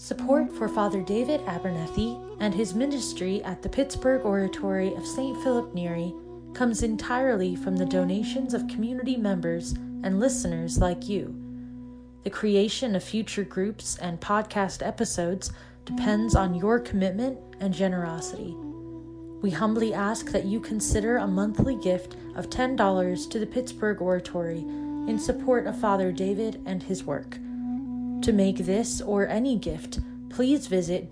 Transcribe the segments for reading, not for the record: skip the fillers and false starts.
Support for Father David Abernethy and his ministry at the Pittsburgh Oratory of St. Philip Neri comes entirely from the donations of community members and listeners like you. The creation of future groups and podcast episodes depends on your commitment and generosity. We humbly ask that you consider a monthly gift of $10 to the Pittsburgh Oratory in support of Father David and his work. To make this or any gift, please visit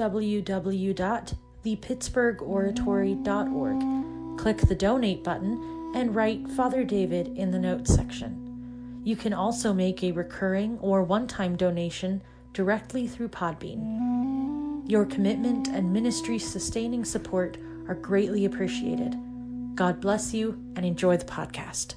www.thepittsburghoratory.org, click the donate button, and write Father David in the notes section. You can also make a recurring or one-time donation directly through Podbean. Your commitment and ministry-sustaining support are greatly appreciated. God bless you and enjoy the podcast.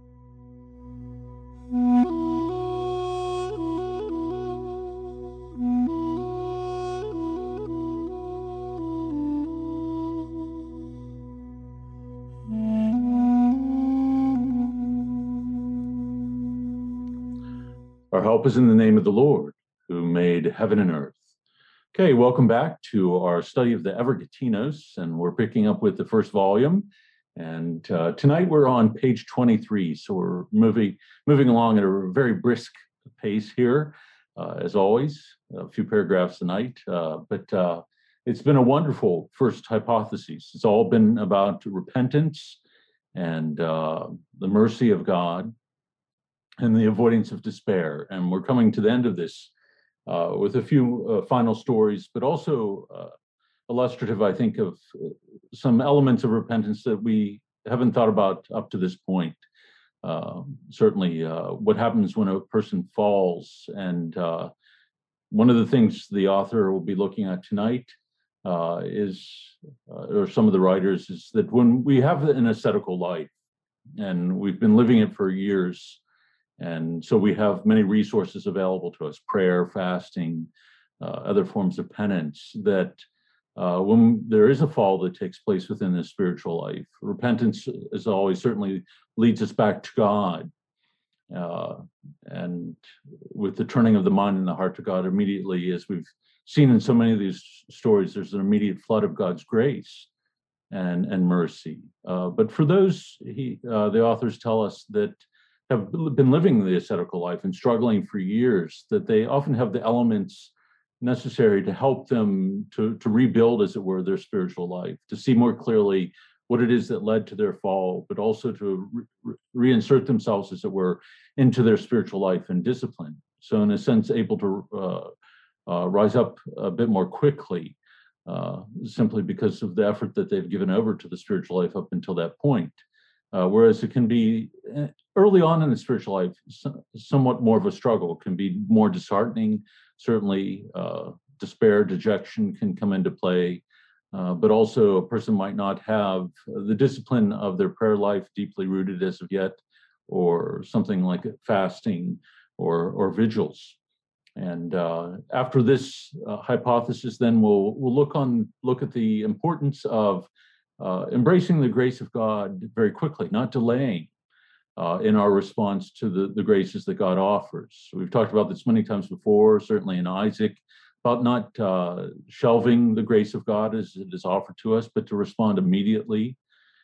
Our help is in the name of the Lord, who made heaven and earth. Okay, welcome back to our study of the Evergetinos, and we're picking up with the first volume. And tonight we're on page 23, so we're moving along at a very brisk pace here, as always. A few paragraphs a night, but it's been a wonderful first hypothesis. It's all been about repentance and the mercy of God and the avoidance of despair. And we're coming to the end of this with a few final stories, but also illustrative, I think, of some elements of repentance that we haven't thought about up to this point. Certainly, what happens when a person falls. And one of the things the author will be looking at tonight or some of the writers, is that when we have an ascetical life, and we've been living it for years, and so we have many resources available to us, prayer, fasting, other forms of penance, that when there is a fall that takes place within the spiritual life, repentance, as always, certainly leads us back to God. And with the turning of the mind and the heart to God immediately, as we've seen in so many of these stories, there's an immediate flood of God's grace and mercy. But for those, the authors tell us that have been living the ascetical life and struggling for years, that they often have the elements necessary to help them to rebuild, as it were, their spiritual life, to see more clearly what it is that led to their fall, but also to reinsert themselves, as it were, into their spiritual life and discipline. So in a sense, able to rise up a bit more quickly, simply because of the effort that they've given over to the spiritual life up until that point. Whereas it can be early on in the spiritual life, somewhat more of a struggle, can be more disheartening. Certainly, despair, dejection can come into play, but also a person might not have the discipline of their prayer life deeply rooted as of yet, or something like fasting or vigils. And after this hypothesis, then we'll look at the importance of embracing the grace of God very quickly, not delaying in our response to the graces that God offers. We've talked about this many times before, certainly in Isaac, about not shelving the grace of God as it is offered to us, but to respond immediately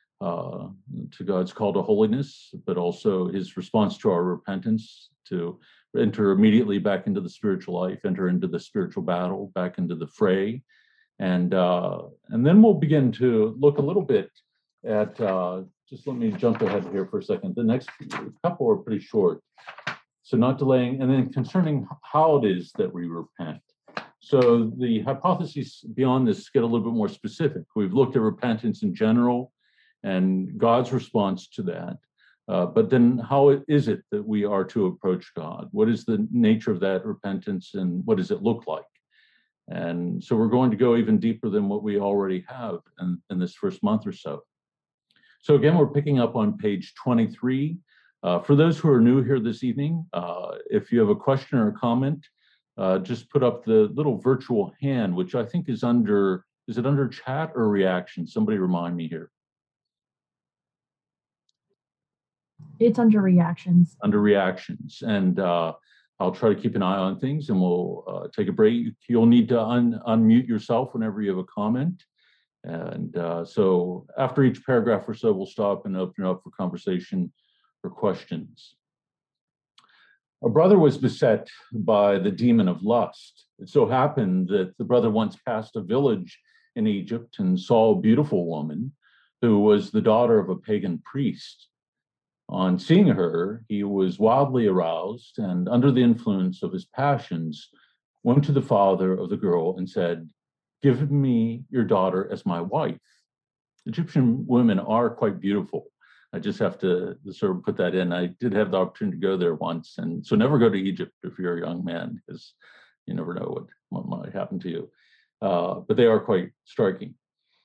to God's call to holiness, but also his response to our repentance, to enter immediately back into the spiritual life, enter into the spiritual battle, back into the fray. And then we'll begin to look a little bit at, just let me jump ahead here for a second. The next couple are pretty short. So not delaying, and then concerning how it is that we repent. So the hypotheses beyond this get a little bit more specific. We've looked at repentance in general and God's response to that. But then how is it that we are to approach God? What is the nature of that repentance, and what does it look like? And so we're going to go even deeper than what we already have in this first month or so. So again, we're picking up on page 23. For those who are new here this evening, if you have a question or a comment, just put up the little virtual hand, which I think is it under chat or reaction? Somebody remind me here. It's under reactions. Under reactions. And I'll try to keep an eye on things, and we'll take a break. You'll need to unmute yourself whenever you have a comment. And so after each paragraph or so, we'll stop and open it up for conversation or questions. A brother was beset by the demon of lust. It so happened that the brother once passed a village in Egypt and saw a beautiful woman who was the daughter of a pagan priest. On seeing her, he was wildly aroused and, under the influence of his passions, went to the father of the girl and said, "Give me your daughter as my wife." Egyptian women are quite beautiful. I just have to sort of put that in. I did have the opportunity to go there once, and so never go to Egypt if you're a young man, because you never know what might happen to you. But they are quite striking.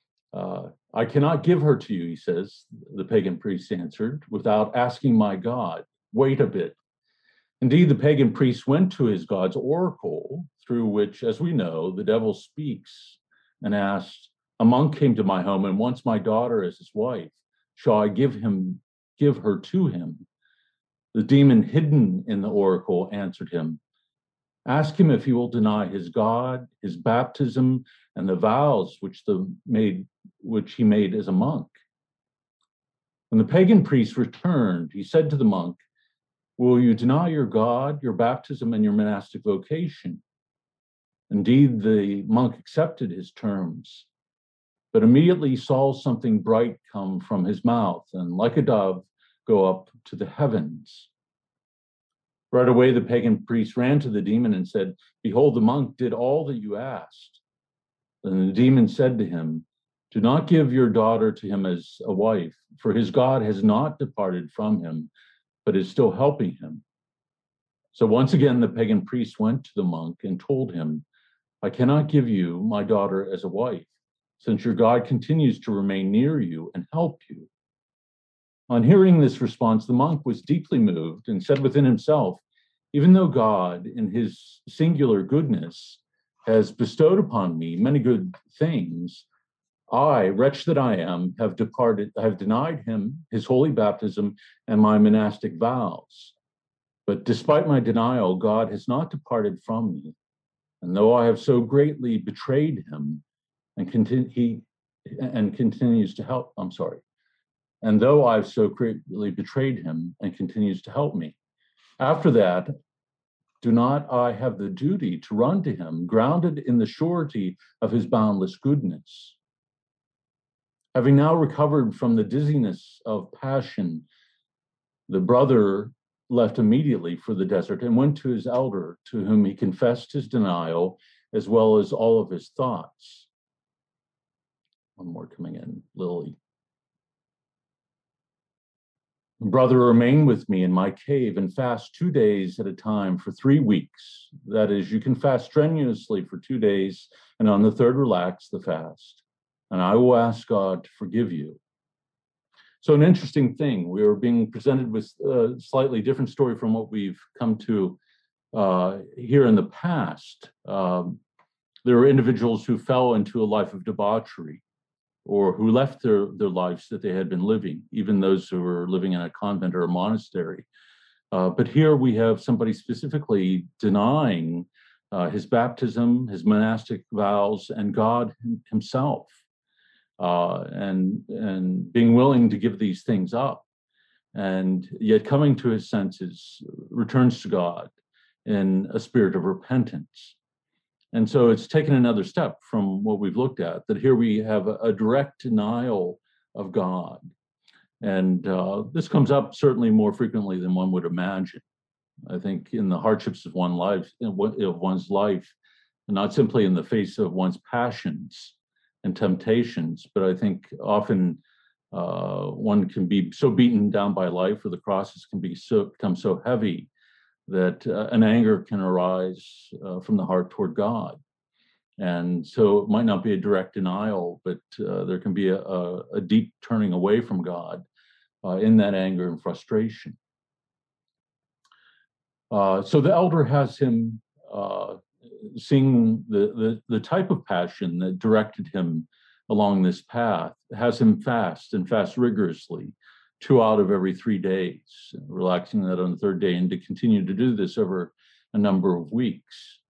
"I cannot give her to you," he says, the pagan priest answered, "without asking my God. Wait a bit." Indeed, the pagan priest went to his God's oracle, through which, as we know, the devil speaks, and asked, "A monk came to my home and wants my daughter as his wife. Shall I give her to him?" The demon hidden in the oracle answered him, "Ask him if he will deny his God, his baptism, and the vows which he made as a monk." When the pagan priest returned, he said to the monk, "Will you deny your God, your baptism, and your monastic vocation?" Indeed, the monk accepted his terms, but immediately saw something bright come from his mouth and, like a dove, go up to the heavens. Right away, the pagan priest ran to the demon and said, "Behold, the monk did all that you asked." Then the demon said to him, "Do not give your daughter to him as a wife, for his God has not departed from him, but is still helping him." So once again, the pagan priest went to the monk and told him, "I cannot give you my daughter as a wife, since your God continues to remain near you and help you." On hearing this response, the monk was deeply moved and said within himself, "Even though God, in his singular goodness, has bestowed upon me many good things, I, wretch that I am, have denied him his holy baptism and my monastic vows. But despite my denial, God has not departed from me. And though I have so greatly betrayed him and continues to help, and though I've so greatly betrayed him and continues to help me, after that, do not I have the duty to run to him, grounded in the surety of his boundless goodness?" Having now recovered from the dizziness of passion, the brother left immediately for the desert and went to his elder, to whom he confessed his denial as well as all of his thoughts. One more coming in, Lily. "Brother, remain with me in my cave and fast 2 days at a time for 3 weeks. That is, you can fast strenuously for 2 days, and on the third relax the fast. And I will ask God to forgive you." So an interesting thing, we are being presented with a slightly different story from what we've come to hear in the past. There are individuals who fell into a life of debauchery, or who left their lives that they had been living, even those who were living in a convent or a monastery. But here we have somebody specifically denying his baptism, his monastic vows, and God himself, and being willing to give these things up, and yet coming to his senses, returns to God in a spirit of repentance. And so it's taken another step from what we've looked at, that here we have a direct denial of God. And this comes up certainly more frequently than one would imagine. I think in the hardships of one's life, and not simply in the face of one's passions and temptations, but I think often one can be so beaten down by life, or the crosses can become so heavy, that an anger can arise from the heart toward God. And so it might not be a direct denial, but there can be a deep turning away from God in that anger and frustration. So the elder has him seeing the type of passion that directed him along this path, has him fast rigorously 2 out of every 3 days, relaxing that on the third day, and to continue to do this over a number of weeks.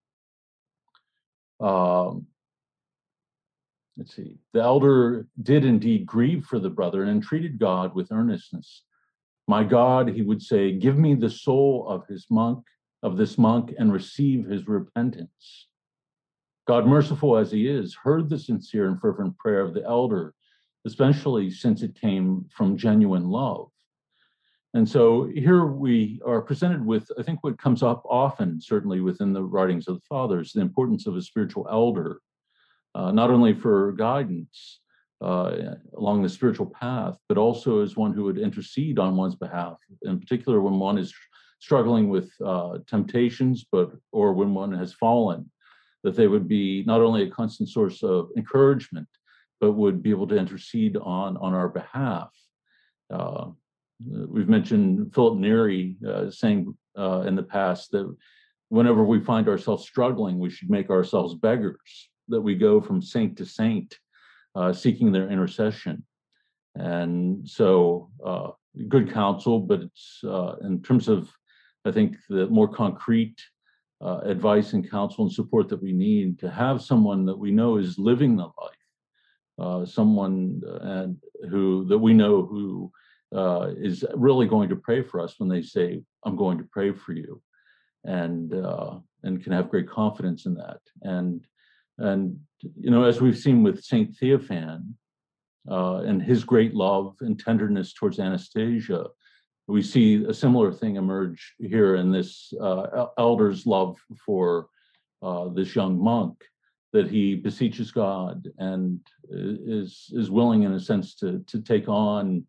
Let's see. The elder did indeed grieve for the brother and entreated God with earnestness. My God, he would say, give me the soul of this monk, and receive his repentance. God, merciful as he is, heard the sincere and fervent prayer of the elder, especially since it came from genuine love. And so here we are presented with, I think, what comes up often, certainly within the writings of the fathers, the importance of a spiritual elder, not only for guidance along the spiritual path, but also as one who would intercede on one's behalf, in particular when one is struggling with temptations, or when one has fallen, that they would be not only a constant source of encouragement, but would be able to intercede on our behalf. We've mentioned Philip Neri saying in the past that whenever we find ourselves struggling, we should make ourselves beggars, that we go from saint to saint, seeking their intercession. And so good counsel, but it's in terms of, I think, the more concrete advice and counsel and support that we need, to have someone that we know is living the life, someone that we know who is really going to pray for us when they say, I'm going to pray for you, and can have great confidence in that. And as we've seen with Saint Theophan and his great love and tenderness towards Anastasia, we see a similar thing emerge here in this elder's love for this young monk, that he beseeches God and is willing, in a sense, to take on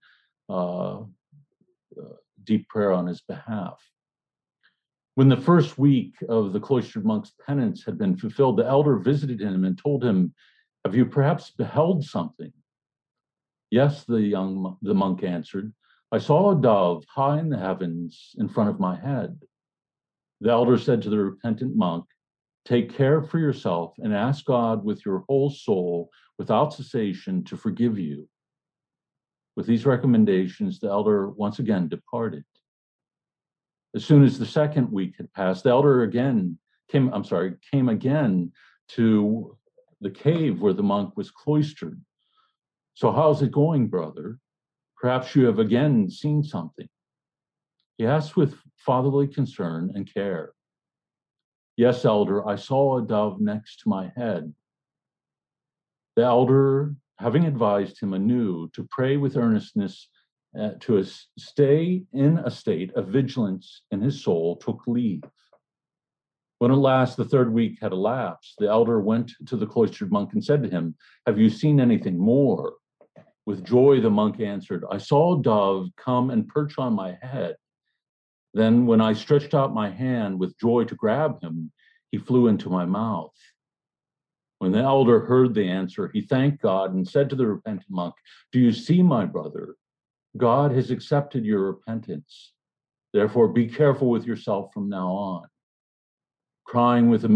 deep prayer on his behalf. When the first week of the cloistered monk's penance had been fulfilled, the elder visited him and told him, have you perhaps beheld something? Yes, the monk answered. I saw a dove high in the heavens in front of my head. The elder said to the repentant monk, take care for yourself and ask God with your whole soul, without cessation, to forgive you. With these recommendations, the elder once again departed. As soon as the second week had passed, the elder came again to the cave where the monk was cloistered. So how's it going, brother? Perhaps you have again seen something. He asked with fatherly concern and care. Yes, elder, I saw a dove next to my head. The elder, having advised him anew to pray with earnestness, to stay in a state of vigilance in his soul, took leave. When at last the third week had elapsed, the elder went to the cloistered monk and said to him, have you seen anything more? With joy, the monk answered, I saw a dove come and perch on my head. Then when I stretched out my hand with joy to grab him, he flew into my mouth. When the elder heard the answer, he thanked God and said to the repentant monk, do you see, my brother? God has accepted your repentance. Therefore, be careful with yourself from now on. Crying, the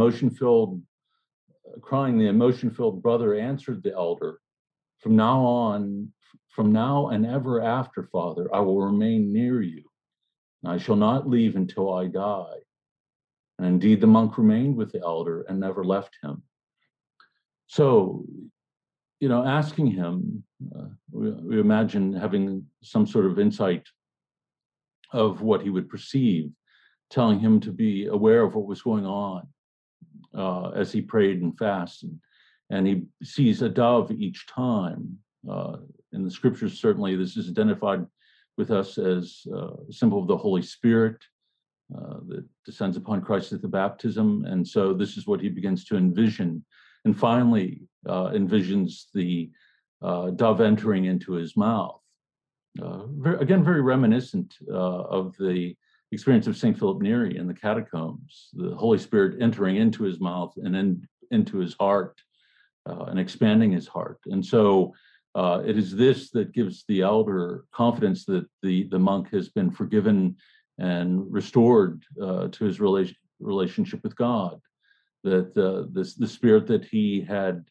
emotion-filled brother answered the elder, from now and ever after, Father, I will remain near you. I shall not leave until I die. And indeed, the monk remained with the elder and never left him. So, asking him, we imagine having some sort of insight of what he would perceive, telling him to be aware of what was going on as he prayed and fasted. And he sees a dove each time. In the scriptures, certainly, this is identified with us as a symbol of the Holy Spirit that descends upon Christ at the baptism. And so this is what he begins to envision. And finally envisions the dove entering into his mouth. Very reminiscent of the experience of St. Philip Neri in the catacombs, the Holy Spirit entering into his mouth and then into his heart and expanding his heart. And so it is this that gives the elder confidence that the monk has been forgiven and restored to his relationship with God, that the spirit that he had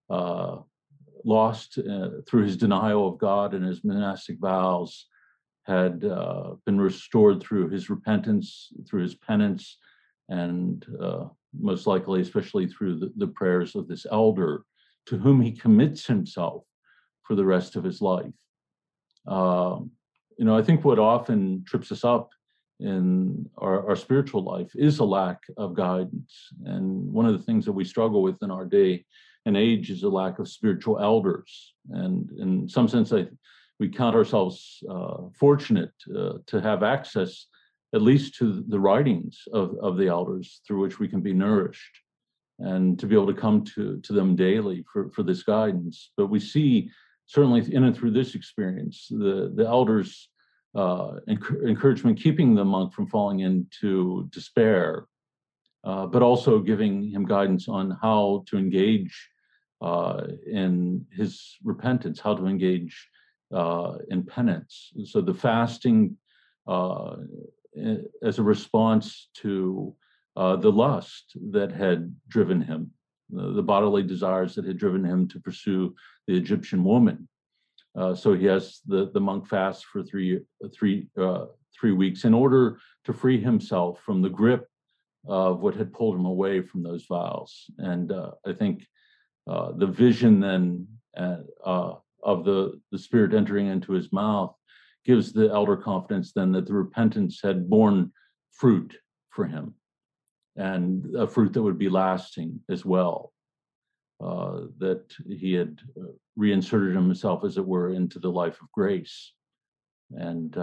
lost through his denial of God and his monastic vows had been restored through his repentance, through his penance, and most likely, especially through the prayers of this elder to whom he commits himself for the rest of his life. I think what often trips us up in our spiritual life is a lack of guidance. And one of the things that we struggle with in our day and age is a lack of spiritual elders. And in some sense, we count ourselves fortunate to have access at least to the writings of the elders through which we can be nourished and to be able to come to them daily for this guidance. But we see, certainly in and through this experience, the elders' encouragement, keeping the monk from falling into despair, but also giving him guidance on how to engage in his repentance, how to engage in penance. So the fasting as a response to the lust that had driven him, the bodily desires that had driven him to pursue the Egyptian woman. So he has the monk fast for three weeks in order to free himself from the grip of what had pulled him away from those vows. And I think the vision then of the Spirit entering into his mouth gives the elder confidence then that the repentance had borne fruit for him, and a fruit that would be lasting as well, that he had reinserted himself, as it were, into the life of grace. And,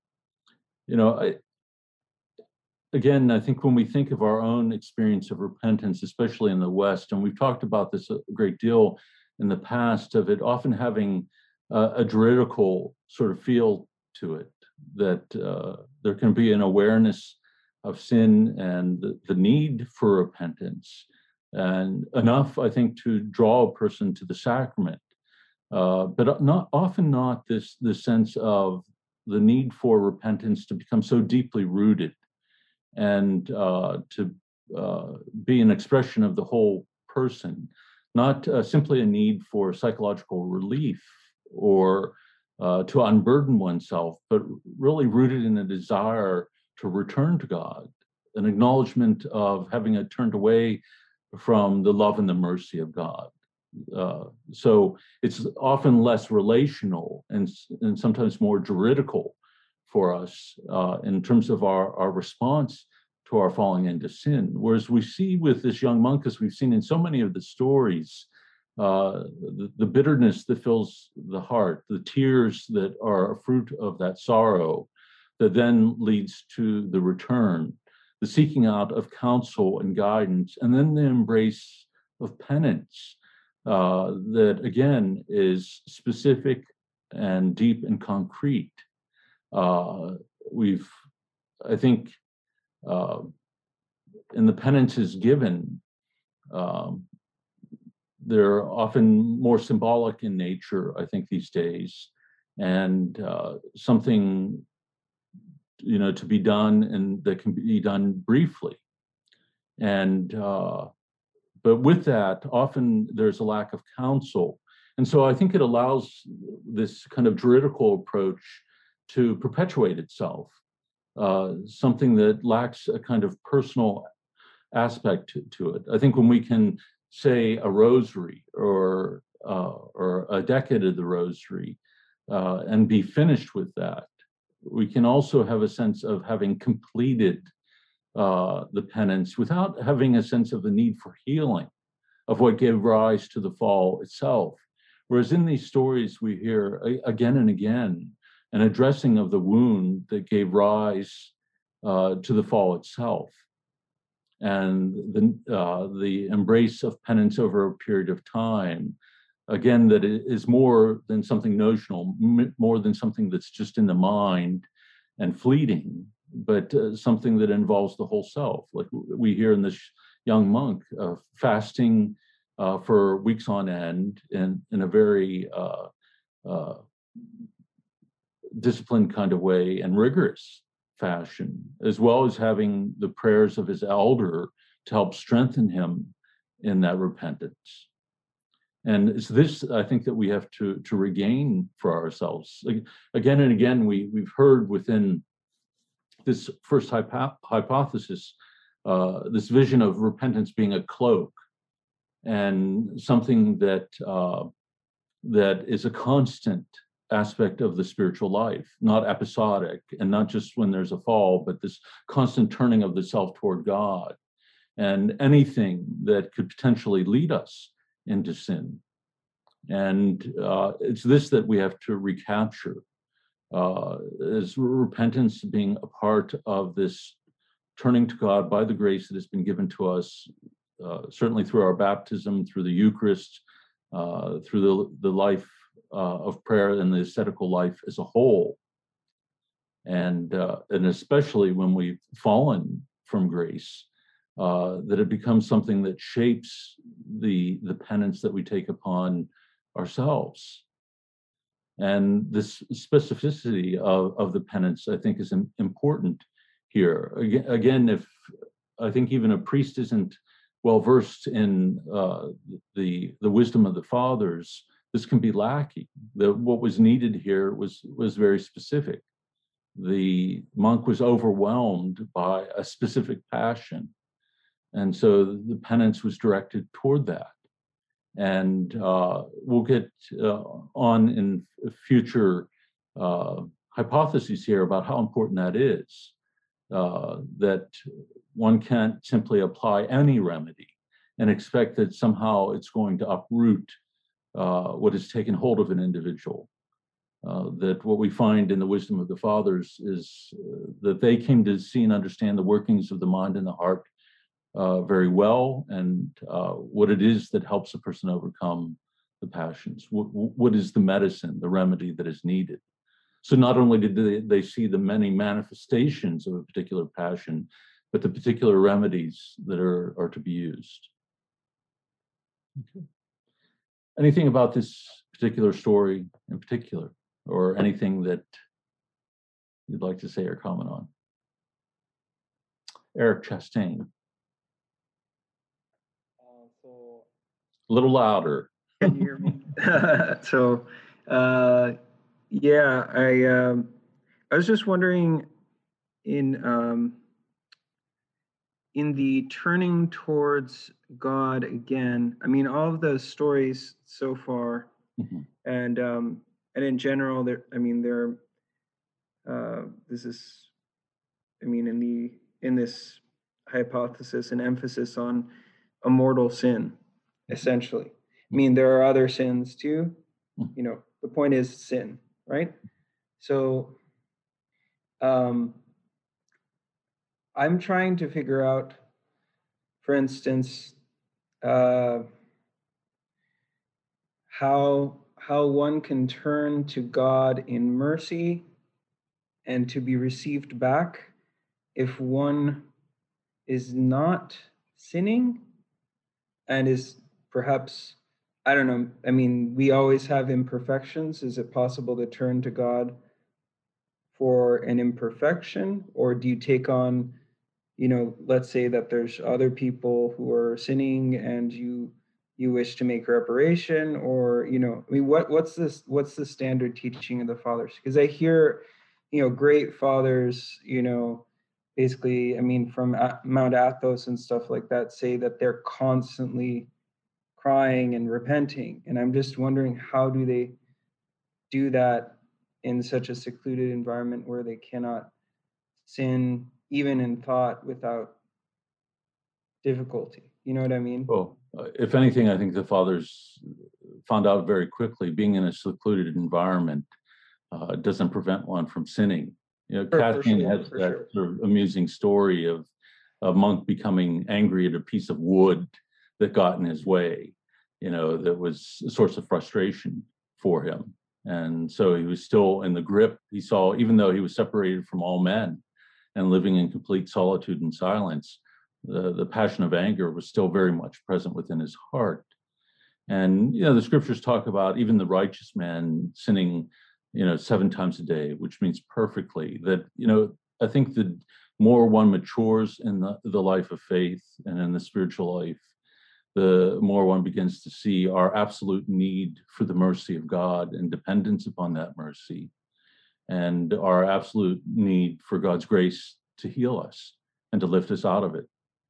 again, I think when we think of our own experience of repentance, especially in the West, and we've talked about this a great deal in the past, of it often having a juridical sort of feel to it, that there can be an awareness of sin and the need for repentance, and enough, I think, to draw a person to the sacrament, but not this sense of the need for repentance to become so deeply rooted and to be an expression of the whole person, not simply a need for psychological relief or to unburden oneself, but really rooted in a desire to return to God, an acknowledgement of having turned away from the love and the mercy of God. So it's often less relational and sometimes more juridical for us in terms of our response to our falling into sin. Whereas we see with this young monk, as we've seen in so many of the stories, the bitterness that fills the heart, the tears that are a fruit of that sorrow that then leads to the return, the seeking out of counsel and guidance, and then the embrace of penance that, again, is specific and deep and concrete. I think, in the penances given, they're often more symbolic in nature, I think, these days, and something, to be done and that can be done briefly. And but with that, often there's a lack of counsel. And so I think it allows this kind of juridical approach to perpetuate itself, something that lacks a kind of personal aspect to it. I think when we can say a rosary or a decade of the rosary and be finished with that, we can also have a sense of having completed the penance without having a sense of the need for healing of what gave rise to the fall itself. Whereas in these stories, we hear again and again an addressing of the wound that gave rise to the fall itself, and the embrace of penance over a period of time, again, that is more than something notional, more than something that's just in the mind and fleeting, but something that involves the whole self. Like we hear in this young monk fasting for weeks on end in a very disciplined kind of way and rigorous fashion, as well as having the prayers of his elder to help strengthen him in that repentance. And it's this, I think, that we have to regain for ourselves. Again and again, we've heard within this first hypothesis this vision of repentance being a cloak and something that that is a constant aspect of the spiritual life, not episodic, and not just when there's a fall, but this constant turning of the self toward God and anything that could potentially lead us into sin. And it's this that we have to recapture, is repentance being a part of this turning to God by the grace that has been given to us, certainly through our baptism, through the Eucharist, through the life of prayer and the ascetical life as a whole. And especially when we've fallen from grace, that it becomes something that shapes the penance that we take upon ourselves. And this specificity of the penance, I think, is important here. Again, if I think even a priest isn't well versed in the wisdom of the fathers, this can be lacking. What was needed here was very specific. The monk was overwhelmed by a specific passion, and so the penance was directed toward that. And we'll get on in future hypotheses here about how important that is, that one can't simply apply any remedy and expect that somehow it's going to uproot what has taken hold of an individual. That what we find in the wisdom of the fathers is that they came to see and understand the workings of the mind and the heart very well, and what it is that helps a person overcome the passions. What is the medicine, the remedy that is needed? So not only did they see the many manifestations of a particular passion, but the particular remedies that are to be used. Okay. Anything about this particular story in particular, or anything that you'd like to say or comment on? Eric Chastain. A little louder. Can you hear me? Yeah, I was just wondering, in the turning towards God again. I mean, all of the stories so far, Mm-hmm. and in general, in this hypothesis, an emphasis on a mortal sin, essentially. I mean, there are other sins too. You know, the point is sin, right? So I'm trying to figure out, for instance, how one can turn to God in mercy and to be received back if one is not sinning and is perhaps, I don't know, I mean, we always have imperfections. Is it possible to turn to God for an imperfection? Or do you take on, you know, let's say that there's other people who are sinning and you wish to make reparation, or, you know, I mean, what's the standard teaching of the fathers? Because I hear, you know, great fathers, you know, basically, I mean, from Mount Athos and stuff like that, say that they're constantly crying and repenting. And I'm just wondering, how do they do that in such a secluded environment where they cannot sin even in thought without difficulty? You know what I mean? Well, if anything, I think the fathers found out very quickly being in a secluded environment doesn't prevent one from sinning. You know, Chastain has that sort of amusing story of a monk becoming angry at a piece of wood that got in his way, you know, that was a source of frustration for him. And so he was still in the grip. He saw, even though he was separated from all men and living in complete solitude and silence, the passion of anger was still very much present within his heart. And, you know, the scriptures talk about even the righteous man sinning, you know, 7 times a day, which means perfectly. That, you know, I think the more one matures in the life of faith and in the spiritual life, the more one begins to see our absolute need for the mercy of God and dependence upon that mercy, and our absolute need for God's grace to heal us and to lift us out of it.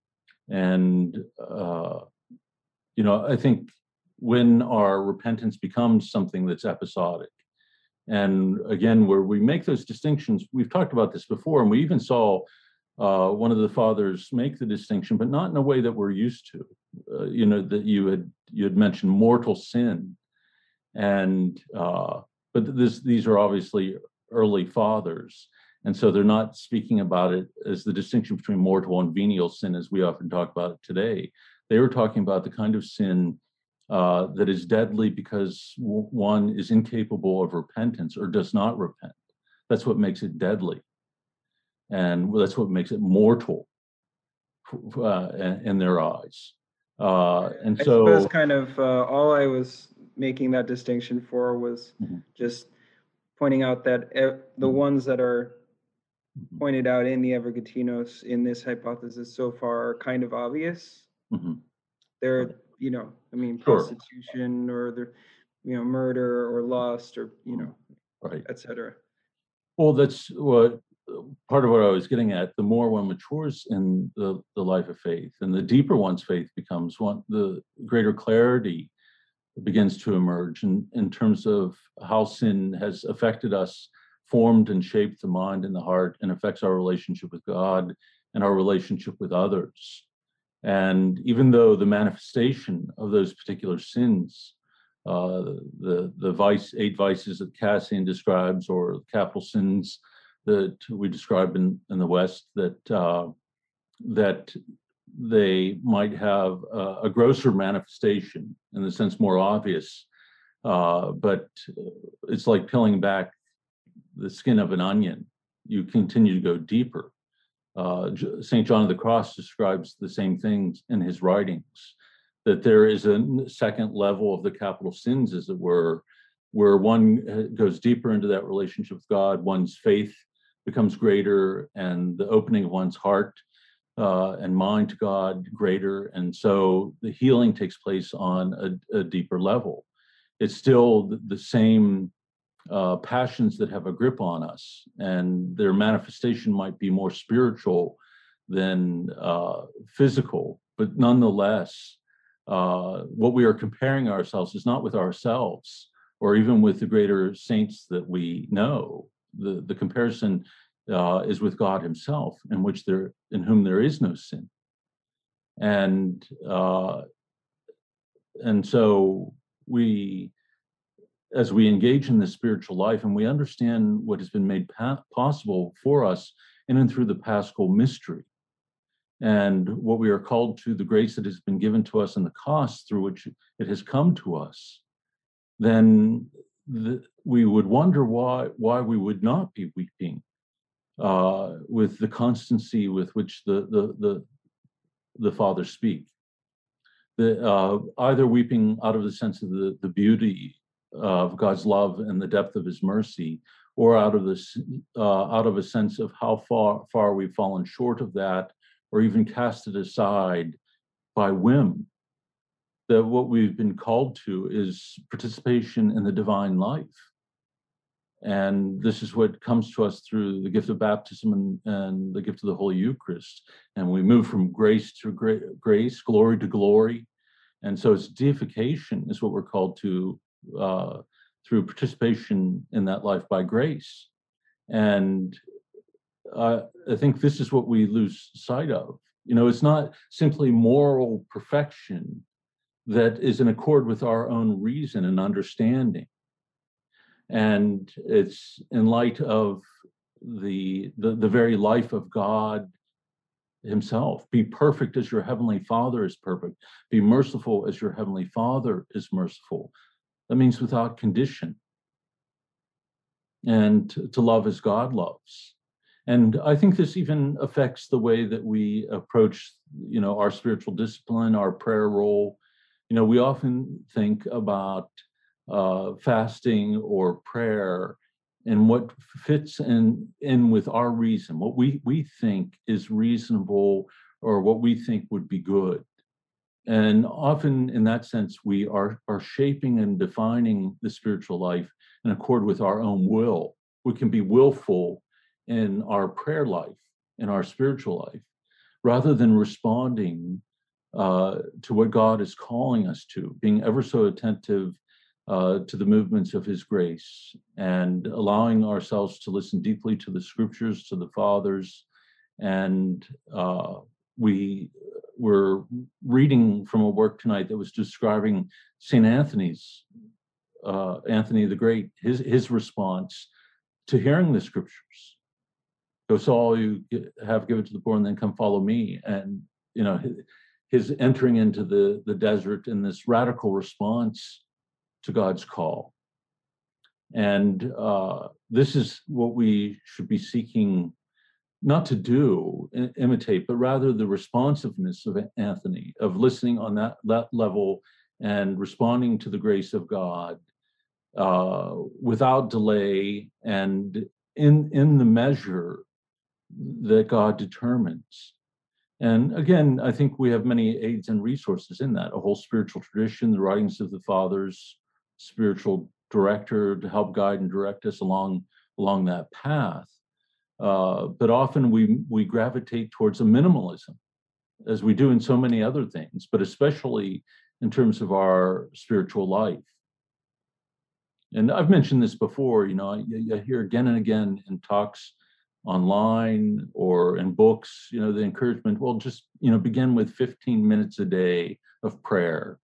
And, I think when our repentance becomes something that's episodic, and again, where we make those distinctions, we've talked about this before, and we even saw one of the fathers make the distinction, but not in a way that we're used to. That you had mentioned mortal sin, and but these are obviously early fathers, and so they're not speaking about it as the distinction between mortal and venial sin as we often talk about it today. They were talking about the kind of sin that is deadly because one is incapable of repentance or does not repent. That's what makes it deadly. And that's what makes it mortal in their eyes. And I so suppose kind of all I was making that distinction for was just pointing out that the ones that are pointed out in the Evergetinos in this hypothesis so far are kind of obvious. They're, prostitution or the, murder or lust or, right, etc. Well, that's what part of what I was getting at. The more one matures in the life of faith, and the deeper one's faith becomes, the greater clarity begins to emerge in terms of how sin has affected us, formed and shaped the mind and the heart, and affects our relationship with God and our relationship with others. And even though the manifestation of those particular sins, the 8 vices that Cassian describes, or capital sins that we describe in the West, that they might have a grosser manifestation, in the sense more obvious, but it's like peeling back the skin of an onion. You continue to go deeper. St. John of the Cross describes the same things in his writings, that there is a second level of the capital sins, as it were, where one goes deeper into that relationship with God, one's faith becomes greater, and the opening of one's heart and mind to God greater. And so the healing takes place on a deeper level. It's still the same passions that have a grip on us, and their manifestation might be more spiritual than physical, but nonetheless, what we are comparing ourselves is not with ourselves or even with the greater saints that we know. The comparison is with God himself, in whom there is no sin. And so as we engage in this spiritual life and we understand what has been made possible for us in and through the Paschal mystery, and what we are called to, the grace that has been given to us and the cost through which it has come to us, then we would wonder why we would not be weeping with the constancy with which the fathers speak. Either weeping out of the sense of the beauty of God's love and the depth of his mercy, or out of a sense of how far we've fallen short of that, or even cast it aside by whim. That what we've been called to is participation in the divine life. And this is what comes to us through the gift of baptism and the gift of the Holy Eucharist. And we move from grace to grace, glory to glory. And so it's deification is what we're called to through participation in that life by grace. And I think this is what we lose sight of. It's not simply moral perfection that is in accord with our own reason and understanding. And it's in light of the very life of God himself. Be perfect as your heavenly Father is perfect. Be merciful as your heavenly Father is merciful. That means without condition. And to love as God loves. And I think this even affects the way that we approach, our spiritual discipline, our prayer role. We often think about fasting or prayer and what fits in with our reason, what we think is reasonable or what we think would be good. And often in that sense, we are shaping and defining the spiritual life in accord with our own will. We can be willful in our prayer life, in our spiritual life, rather than responding to what God is calling us to, being ever so attentive to the movements of his grace, and allowing ourselves to listen deeply to the scriptures, to the fathers. And we were reading from a work tonight that was describing St. Anthony's, Anthony the Great, his response to hearing the scriptures. Go sell all you have, give it to the poor, and then come follow me. And, you know, his entering into the desert in this radical response to God's call. And this is what we should be seeking not to do, imitate, but rather the responsiveness of Anthony, of listening on that level and responding to the grace of God without delay and in the measure that God determines. And again, I think we have many aids and resources in that, a whole spiritual tradition, the writings of the fathers, spiritual director to help guide and direct us along that path. But often we gravitate towards a minimalism, as we do in so many other things, but especially in terms of our spiritual life. And I've mentioned this before, you know, I hear again and again in talks online or in books, you know, the encouragement, well, just, you know, begin with 15 minutes a day of prayer.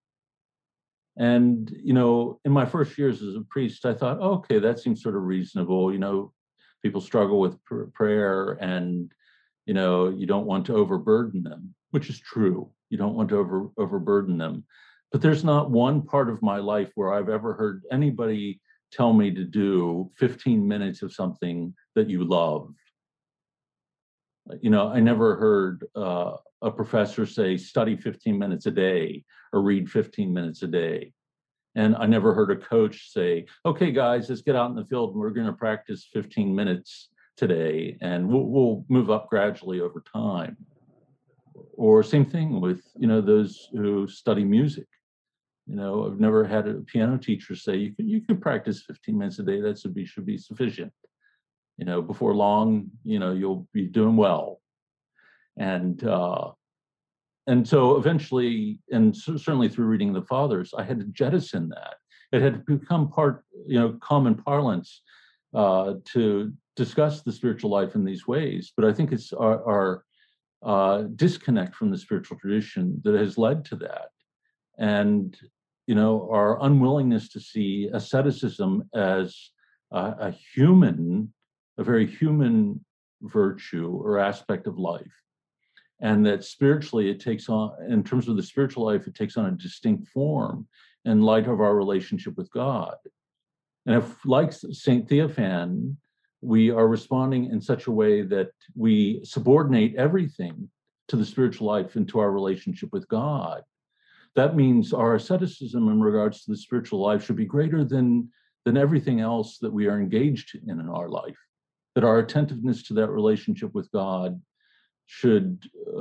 And, you know, in my first years as a priest, I thought, oh, okay, that seems sort of reasonable. You know, people struggle with prayer and, you know, you don't want to overburden them, which is true. You don't want to overburden them. But there's not one part of my life where I've ever heard anybody tell me to do 15 minutes of something that you love. You know, I never heard a professor say, study 15 minutes a day or read 15 minutes a day. And I never heard a coach say, okay, guys, let's get out in the field and we're going to practice 15 minutes today and we'll move up gradually over time. Or same thing with, you know, those who study music. You know, I've never had a piano teacher say, you can practice 15 minutes a day, that should be sufficient. You know, before long, you know, you'll be doing well. And so eventually, and certainly through reading the fathers, I had to jettison that. It had become part, you know, common parlance to discuss the spiritual life in these ways. But I think it's our disconnect from the spiritual tradition that has led to that. And, you know, our unwillingness to see asceticism as a very human virtue or aspect of life. And that spiritually it takes on, in terms of the spiritual life, it takes on a distinct form in light of our relationship with God. And if, like St. Theophan, we are responding in such a way that we subordinate everything to the spiritual life and to our relationship with God, that means our asceticism in regards to the spiritual life should be greater than everything else that we are engaged in our life, that our attentiveness to that relationship with God should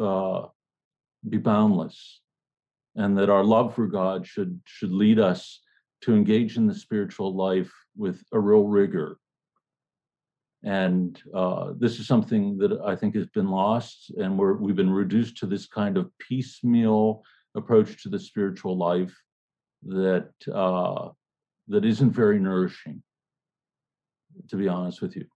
be boundless, and that our love for God should lead us to engage in the spiritual life with a real rigor. And this is something that I think has been lost, and we've been reduced to this kind of piecemeal approach to the spiritual life that isn't very nourishing, to be honest with you.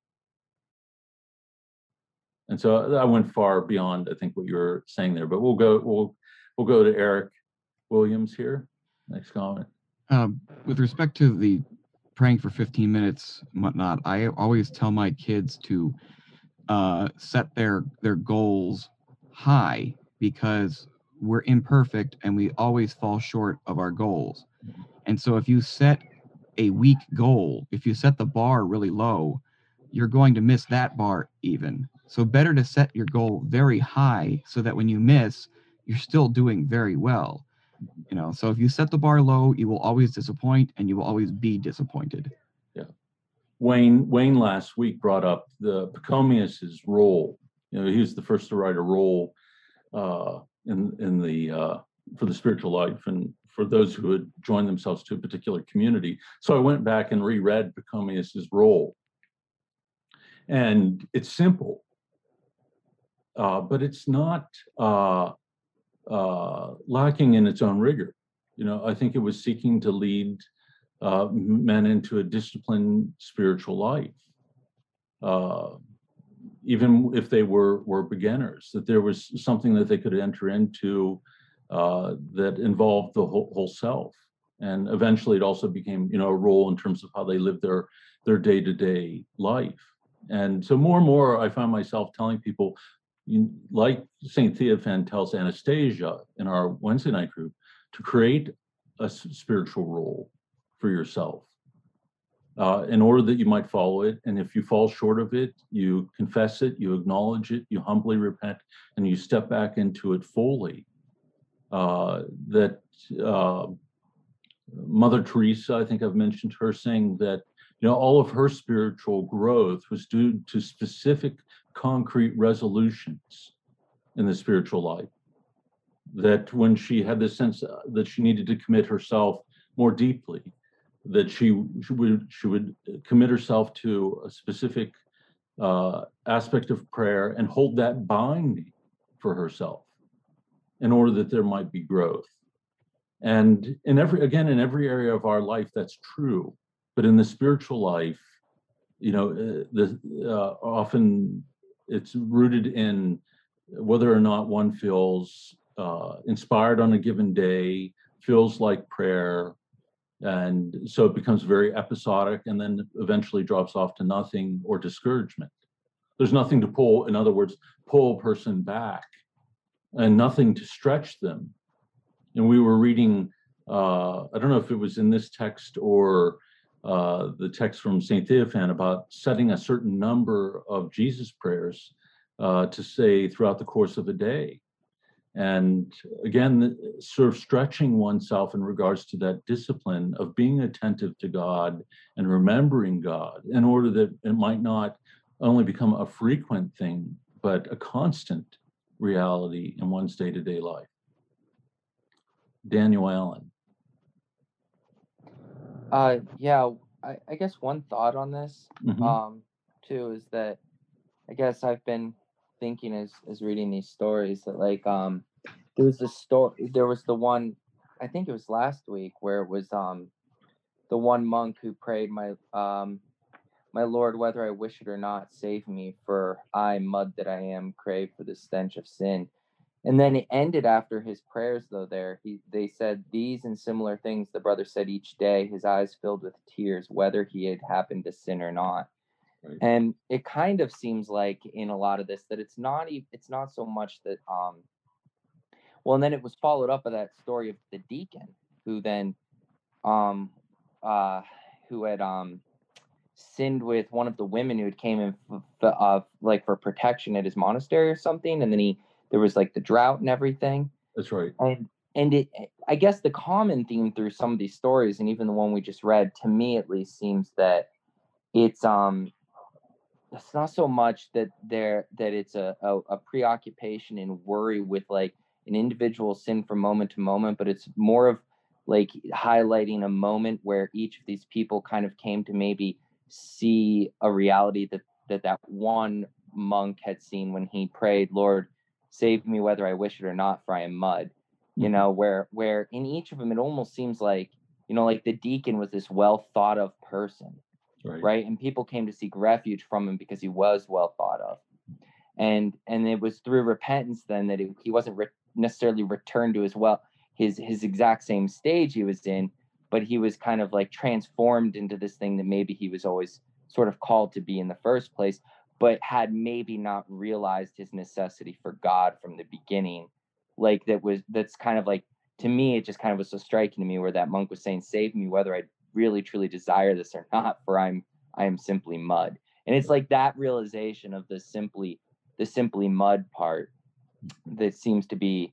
And so I went far beyond, I think, what you were saying there. But we'll go to Eric Williams here. Next comment. With respect to the praying for 15 minutes and whatnot, I always tell my kids to set their goals high, because we're imperfect and we always fall short of our goals. And so if you set a weak goal, if you set the bar really low, you're going to miss that bar even. So better to set your goal very high so that when you miss, you're still doing very well. You know, so if you set the bar low, you will always disappoint and you will always be disappointed. Yeah. Wayne last week brought up the Pachomius's role. You know, he was the first to write a role in the for the spiritual life and for those who had joined themselves to a particular community. So I went back and reread Pachomius's role. And it's simple. but it's not lacking in its own rigor. I think it was seeking to lead men into a disciplined spiritual life, even if they were beginners, that there was something that they could enter into that involved the whole self. And eventually it also became, a role in terms of how they lived their day-to-day life. And so more and more, I find myself telling people, like St. Theophan tells Anastasia in our Wednesday night group, to create a spiritual role for yourself in order that you might follow it. And if you fall short of it, you confess it, you acknowledge it, you humbly repent, and you step back into it fully. Mother Teresa, I think I've mentioned her, saying that all of her spiritual growth was due to specific concrete resolutions in the spiritual life. That when she had the sense that she needed to commit herself more deeply, that she would commit herself to a specific aspect of prayer and hold that binding for herself in order that there might be growth. And in every area of our life, that's true. But in the spiritual life, often it's rooted in whether or not one feels inspired on a given day, feels like prayer. And so it becomes very episodic and then eventually drops off to nothing or discouragement. There's nothing to pull, in other words, pull a person back, and nothing to stretch them. And we were reading, I don't know if it was in this text or the text from St. Theophan, about setting a certain number of Jesus prayers to say throughout the course of a day. And again, sort of stretching oneself in regards to that discipline of being attentive to God and remembering God, in order that it might not only become a frequent thing, but a constant reality in one's day-to-day life. Daniel Allen. Yeah, I guess one thought on this, too, is that I guess I've been thinking as reading these stories that there was the one, I think it was last week, where it was the one monk who prayed, my Lord, whether I wish it or not, save me, for I, mud that I am, crave for the stench of sin. And then it ended after his prayers, though, they said these and similar things the brother said each day, his eyes filled with tears, whether he had happened to sin or not. Right. And it kind of seems like in a lot of this that it's not so much that well, and then it was followed up by that story of the deacon who then who had sinned with one of the women who had came in for protection at his monastery or something, and then there was the drought and everything. That's right. And it, I guess the common theme through some of these stories, and even the one we just read, to me at least, seems that it's not so much that it's a preoccupation and worry with an individual sin from moment to moment, but it's more of highlighting a moment where each of these people kind of came to maybe see a reality that one monk had seen when he prayed, Lord, save me whether I wish it or not, for I am mud. Where in each of them it almost seems like the deacon was this well thought of person, right? And people came to seek refuge from him because he was well thought of, and it was through repentance then that he wasn't necessarily returned to his exact same stage he was in, but he was kind of transformed into this thing that maybe he was always sort of called to be in the first place, but had maybe not realized his necessity for God from the beginning. That's kind of to me, it just kind of was so striking to me where that monk was saying, save me whether I really truly desire this or not, for I am simply mud. And it's that realization of the simply mud part that seems to be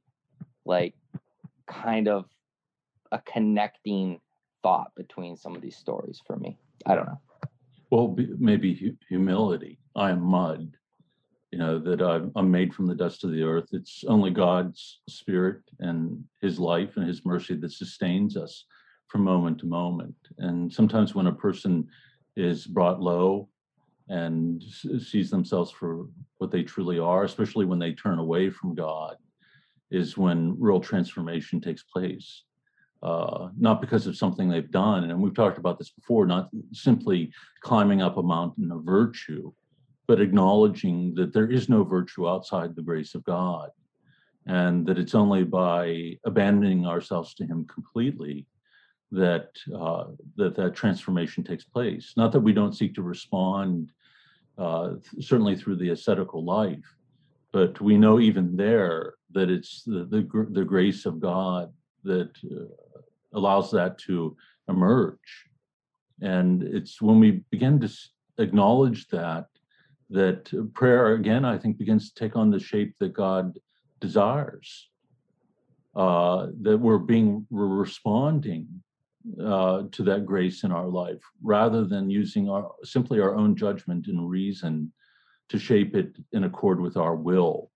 kind of a connecting thought between some of these stories for me. I don't know. Well, maybe humility. I am mud, that I'm made from the dust of the earth. It's only God's spirit and his life and his mercy that sustains us from moment to moment. And sometimes when a person is brought low, and sees themselves for what they truly are, especially when they turn away from God, is when real transformation takes place. Not because of something they've done, and we've talked about this before, not simply climbing up a mountain of virtue, but acknowledging that there is no virtue outside the grace of God, and that it's only by abandoning ourselves to Him completely that that transformation takes place. Not that we don't seek to respond, certainly through the ascetical life, but we know even there that it's the grace of God that allows that to emerge. And it's when we begin to acknowledge that prayer, again, I think, begins to take on the shape that God desires, that we're responding to that grace in our life, rather than using simply our own judgment and reason to shape it in accord with our will.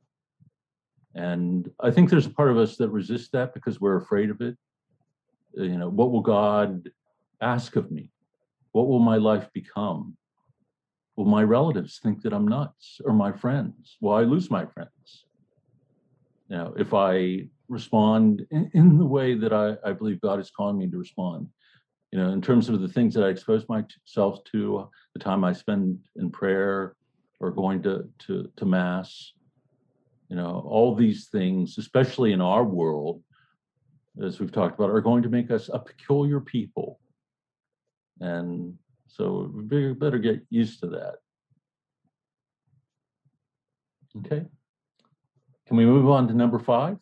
And I think there's a part of us that resists that because we're afraid of it. What will God ask of me? What will my life become? Will my relatives think that I'm nuts, or my friends? Will I lose my friends? If I respond in the way that I believe God is calling me to respond, in terms of the things that I expose myself to, the time I spend in prayer or going to Mass, all these things, especially in our world, as we've talked about, are going to make us a peculiar people. And so we better get used to that. Okay. Can we move on to number 5?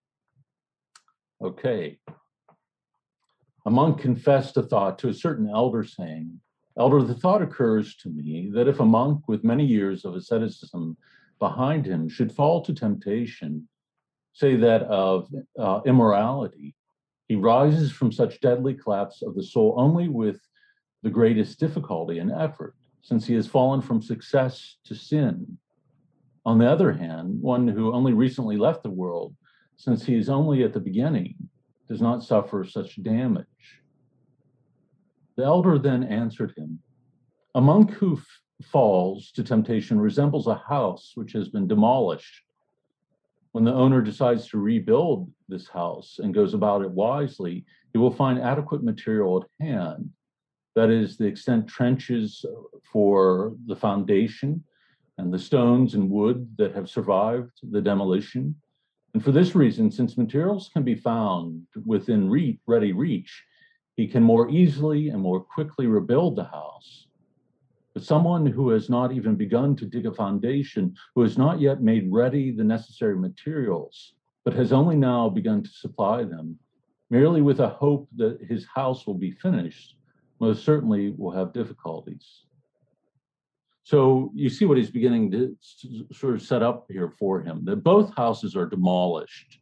Okay. A monk confessed a thought to a certain elder, saying, "Elder, the thought occurs to me that if a monk with many years of asceticism behind him should fall to temptation, say that of immorality, he rises from such deadly collapse of the soul only with the greatest difficulty and effort, since he has fallen from success to sin. On the other hand, one who only recently left the world, since he is only at the beginning, does not suffer such damage." The elder then answered him, "A monk who falls to temptation resembles a house which has been demolished. When the owner decides to rebuild this house and goes about it wisely, he will find adequate material at hand. That is, the extent trenches for the foundation and the stones and wood that have survived the demolition. And for this reason, since materials can be found within ready reach, he can more easily and more quickly rebuild the house. But someone who has not even begun to dig a foundation, who has not yet made ready the necessary materials, but has only now begun to supply them, merely with a hope that his house will be finished, most certainly will have difficulties." So you see what he's beginning to sort of set up here for him, that both houses are demolished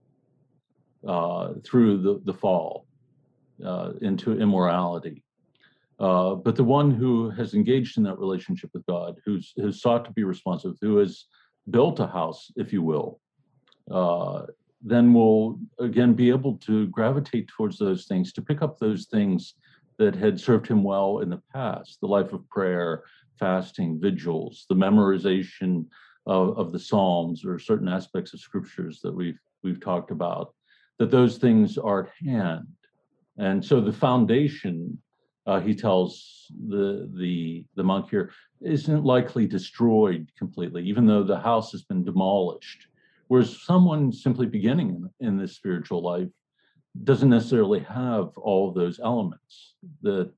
through the fall into immorality. But the one who has engaged in that relationship with God, who's sought to be responsive, who has built a house, if you will, then will again be able to gravitate towards those things, to pick up those things that had served him well in the past, the life of prayer, fasting, vigils, the memorization of the Psalms or certain aspects of scriptures that we've talked about, that those things are at hand. And so the foundation, he tells the monk here, isn't likely destroyed completely, even though the house has been demolished. Whereas someone simply beginning in this spiritual life doesn't necessarily have all of those elements. The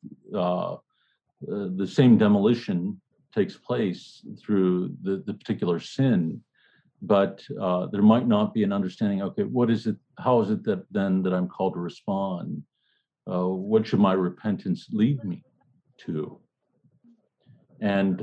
same demolition takes place through the particular sin, but there might not be an understanding, okay, what is it, how is it that I'm called to respond? What should my repentance lead me to? And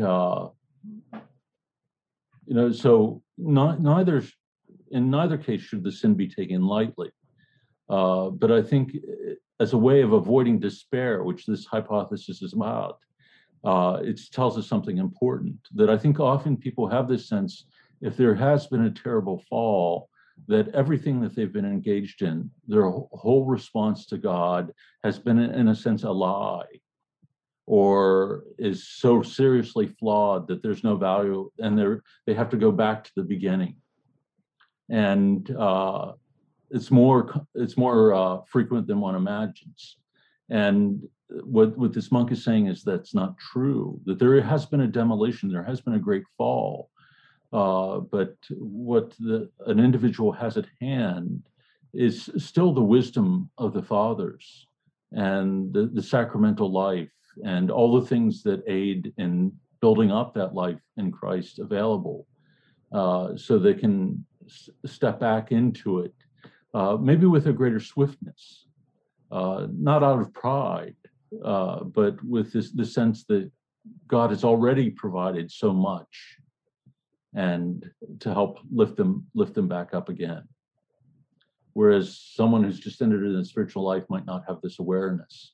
so in neither case should the sin be taken lightly. But I think as a way of avoiding despair, which this hypothesis is about, it tells us something important, that I think often people have this sense, if there has been a terrible fall, that everything that they've been engaged in, their whole response to God has been, in a sense, a lie, or is so seriously flawed that there's no value, and they have to go back to the beginning. And it's more frequent than one imagines. And what this monk is saying is that's not true, that there has been a demolition, there has been a great fall, but what an individual has at hand is still the wisdom of the fathers and the sacramental life and all the things that aid in building up that life in Christ available, so they can step back into it, maybe with a greater swiftness, not out of pride, but with the sense that God has already provided so much, and to help lift them back up again. Whereas someone who's just entered in the spiritual life might not have this awareness.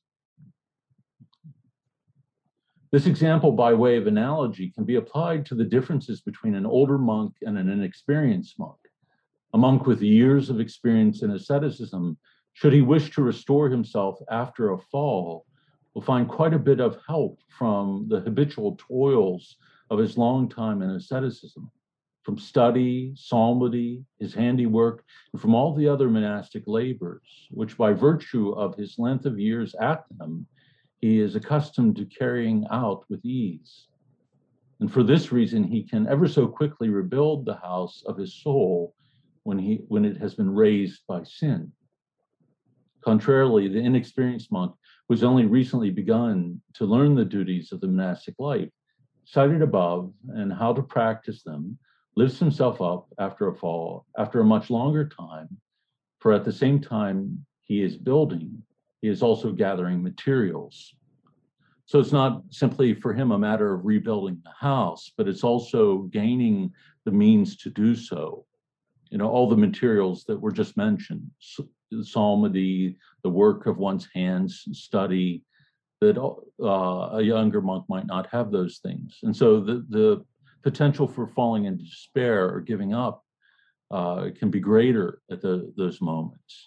This example, by way of analogy, can be applied to the differences between an older monk and an inexperienced monk. A monk with years of experience in asceticism, should he wish to restore himself after a fall, will find quite a bit of help from the habitual toils of his long time in asceticism, from study, psalmody, his handiwork, and from all the other monastic labors, which by virtue of his length of years at them, he is accustomed to carrying out with ease. And for this reason, he can ever so quickly rebuild the house of his soul when it has been razed by sin. Contrarily, the inexperienced monk, who has only recently begun to learn the duties of the monastic life, cited above and how to practice them, lifts himself up after a fall, after a much longer time, for at the same time he is building, he is also gathering materials. So it's not simply for him a matter of rebuilding the house, but it's also gaining the means to do so. You know, all the materials that were just mentioned, the psalmody, the work of one's hands, study, that a younger monk might not have those things. And so the potential for falling into despair or giving up can be greater at those moments.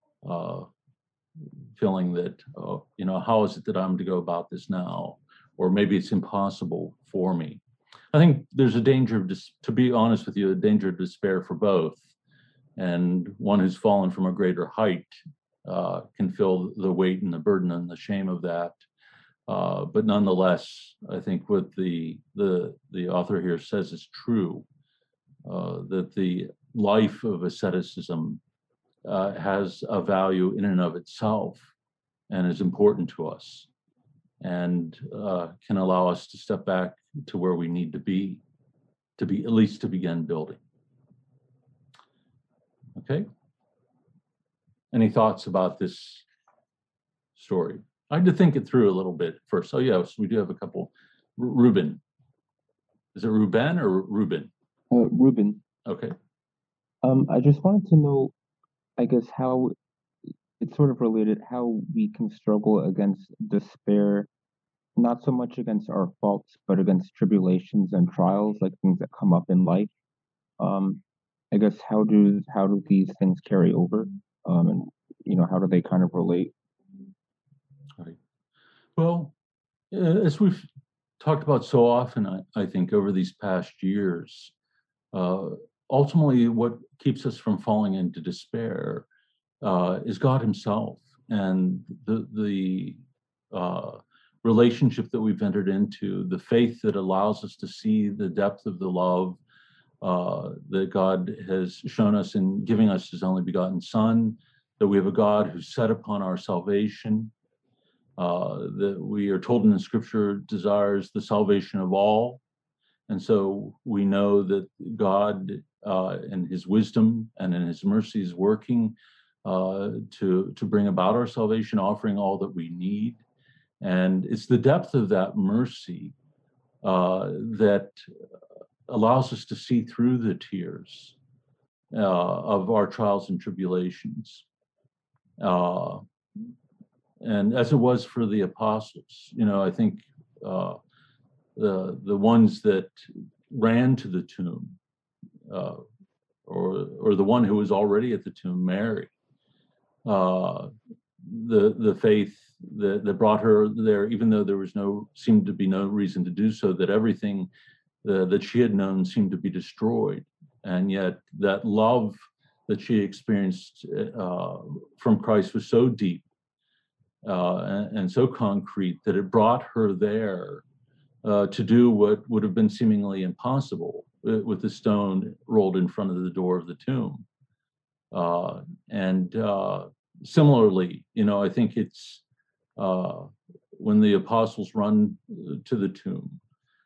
Feeling that, how is it that I'm to go about this now? Or maybe it's impossible for me. I think there's a danger, to be honest with you, a danger of despair for both. And one who's fallen from a greater height can feel the weight and the burden and the shame of that. But nonetheless, I think what the author here says is true, that the life of asceticism has a value in and of itself and is important to us, and can allow us to step back to where we need to be at least to begin building. Okay. Any thoughts about this story? I had to think it through a little bit first. Oh yes, we do have a couple. Ruben. Is it Ruben or Ruben? Ruben. Okay. I just wanted to know, I guess, how it's sort of related, how we can struggle against despair, not so much against our faults, but against tribulations and trials, like things that come up in life. I guess how do these things carry over, and how do they kind of relate? Right. Well, as we've talked about so often, I think over these past years, ultimately what keeps us from falling into despair is God Himself, and the relationship that we've entered into, the faith that allows us to see the depth of the love that God has shown us in giving us His only begotten Son, that we have a God who's set upon our salvation, that we are told in the Scripture desires the salvation of all. And so we know that God in His wisdom and in His mercy is working to bring about our salvation, offering all that we need. And it's the depth of that mercy that allows us to see through the tears of our trials and tribulations. And as it was for the apostles, I think the ones that ran to the tomb, or the one who was already at the tomb, Mary, the faith that brought her there, even though there was seemed to be no reason to do so, that everything that she had known seemed to be destroyed. And yet that love that she experienced from Christ was so deep and so concrete that it brought her there to do what would have been seemingly impossible with the stone rolled in front of the door of the tomb. Similarly, I think it's when the apostles run to the tomb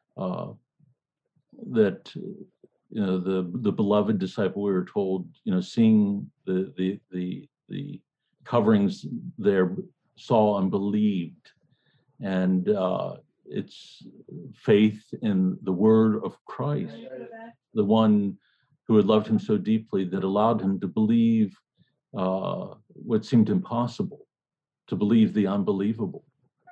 that the beloved disciple, we were told, seeing the coverings there, saw and believed, and it's faith in the word of Christ, the one who had loved him so deeply that allowed him to believe what seemed impossible, to believe the unbelievable,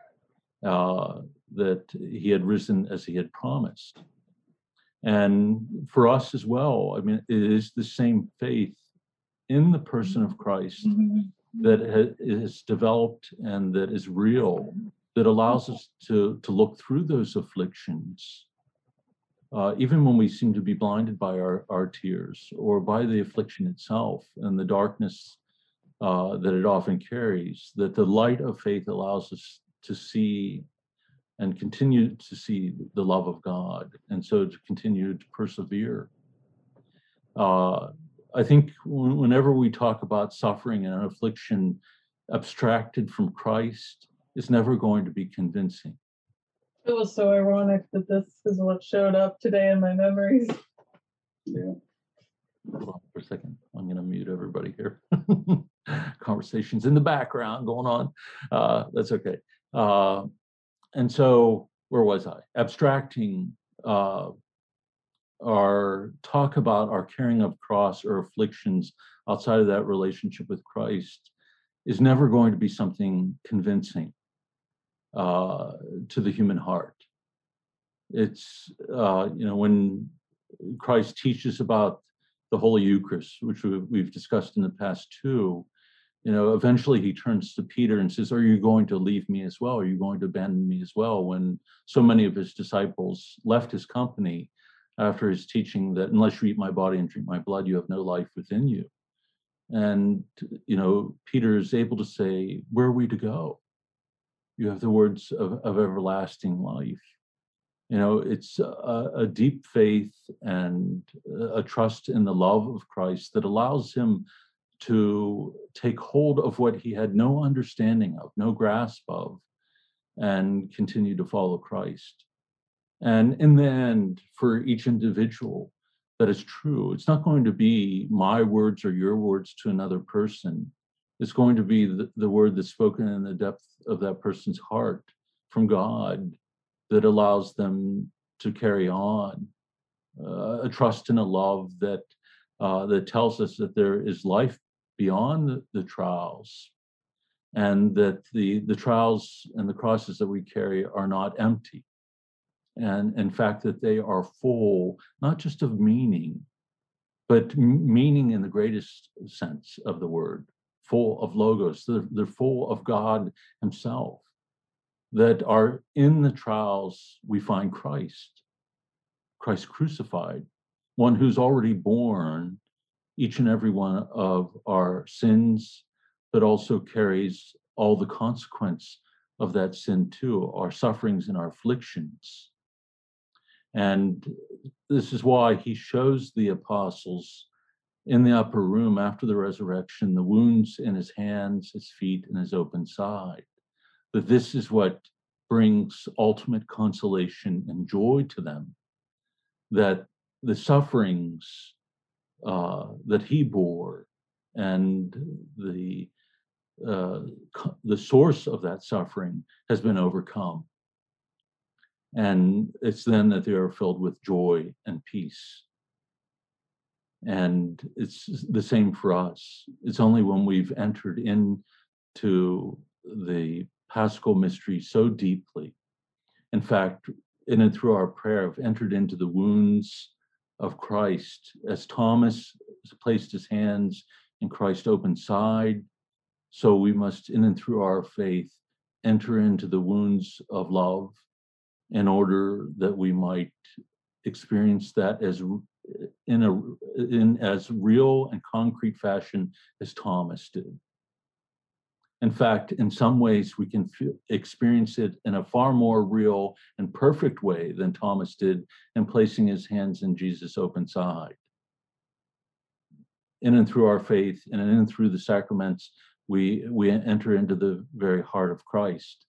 that he had risen as he had promised. And for us as well, I mean, it is the same faith in the person of Christ that is developed and that is real, that allows us to look through those afflictions, even when we seem to be blinded by our tears or by the affliction itself and the darkness that it often carries, that the light of faith allows us to see and continue to see the love of God, and so to continue to persevere. I think whenever we talk about suffering and affliction abstracted from Christ, it's never going to be convincing. It was so ironic that this is what showed up today in my memories. Yeah. Hold on for a second. I'm going to mute everybody here. Conversations in the background going on. That's okay. And so, where was I? Abstracting our talk about our carrying of cross or afflictions outside of that relationship with Christ is never going to be something convincing to the human heart. It's, when Christ teaches about the Holy Eucharist, which we've discussed in the past too, eventually he turns to Peter and says, "Are you going to leave me as well? Are you going to abandon me as well?" When so many of his disciples left his company after his teaching that unless you eat my body and drink my blood, you have no life within you. And, Peter is able to say, "Where are we to go? You have the words of everlasting life." It's a deep faith and a trust in the love of Christ that allows him to take hold of what he had no understanding of, no grasp of, and continue to follow Christ. And in the end, for each individual, that is true. It's not going to be my words or your words to another person. It's going to be the word that's spoken in the depth of that person's heart from God that allows them to carry on, a trust and a love that tells us that there is life beyond the trials, and that the trials and the crosses that we carry are not empty, and in fact that they are full not just of meaning, but meaning in the greatest sense of the word, full of logos. They're full of God himself, that are in the trials we find Christ crucified, one who's already borne each and every one of our sins, but also carries all the consequence of that sin too, our sufferings and our afflictions. And this is why he shows the apostles in the upper room after the resurrection the wounds in his hands, his feet, and his open side. That this is what brings ultimate consolation and joy to them, that the sufferings that he bore and the source of that suffering has been overcome. And it's then that they are filled with joy and peace. And it's the same for us. It's only when we've entered into the Paschal mystery so deeply, in fact, in and through our prayer, have entered into the wounds of Christ, as Thomas placed his hands in Christ's open side, so we must, in and through our faith, enter into the wounds of love in order that we might experience that as in as real and concrete fashion as Thomas did. In fact, in some ways, we can experience it in a far more real and perfect way than Thomas did in placing his hands in Jesus' open side. In and through our faith, and in and through the sacraments, we enter into the very heart of Christ.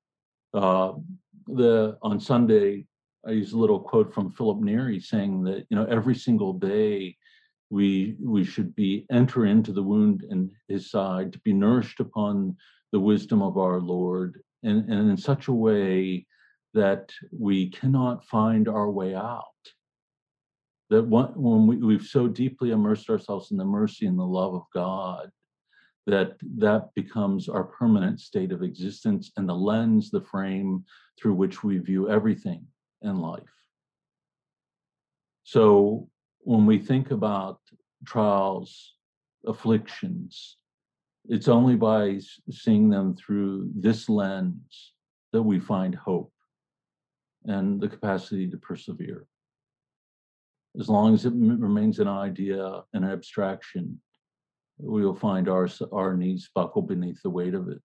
On Sunday, I used a little quote from Philip Neri saying that, every single day we should enter into the wound in his side, to be nourished upon the wisdom of our Lord, and in such a way that we cannot find our way out. That when we've so deeply immersed ourselves in the mercy and the love of God, that becomes our permanent state of existence and the lens, the frame through which we view everything in life. So when we think about trials, afflictions, it's only by seeing them through this lens that we find hope and the capacity to persevere. As long as it remains an idea, an abstraction, we will find our knees buckle beneath the weight of it.